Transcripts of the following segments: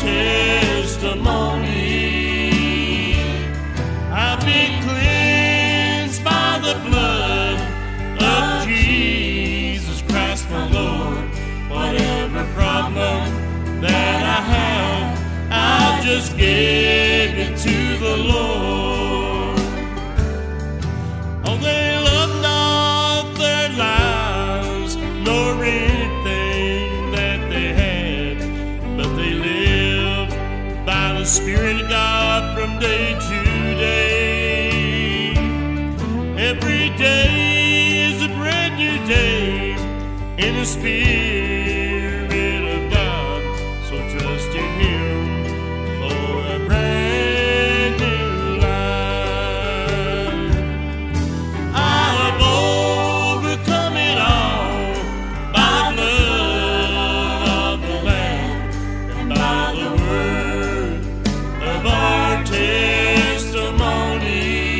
testimony. I've been cleansed by the blood of Jesus Christ my Lord. Whatever problem that I have, I'll just give it to the Lord. Oh, they love not their lives nor anything that they had, but they live by the Spirit of God from day to day. Every day is a brand new day in the Spirit of God, so trust in Him for a brand new life. I've overcome it all by blood of the Lamb and by the word of our testimony.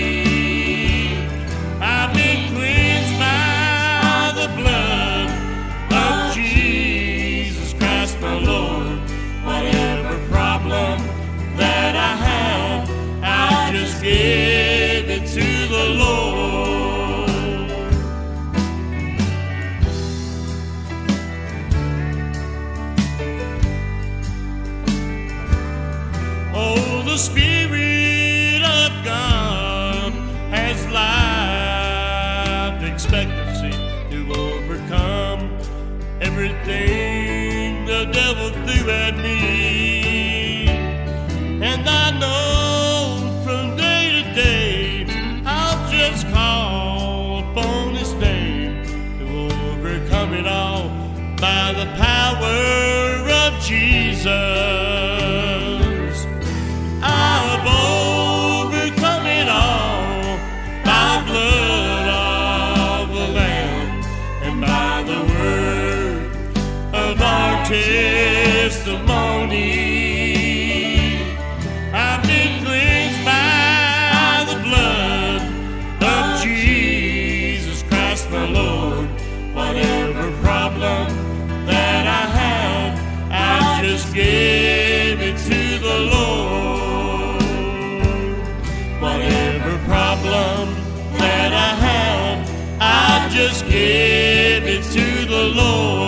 I've been cleansed by the blood of Jesus Christ my Lord. Whatever problem that I have, I'll just give it to the Lord. Oh, the Spirit of God has life expectancy to overcome everything the devil threw at me. And I know from day to day I'll just call upon His name to overcome it all by the power of Jesus. I've overcome it all by blood of the Lamb and by the word of our testimony. I've been cleansed by the blood of Jesus Christ my Lord. Whatever problem that I have, I just give it to the Lord. Whatever problem that I have, I just give it to the Lord.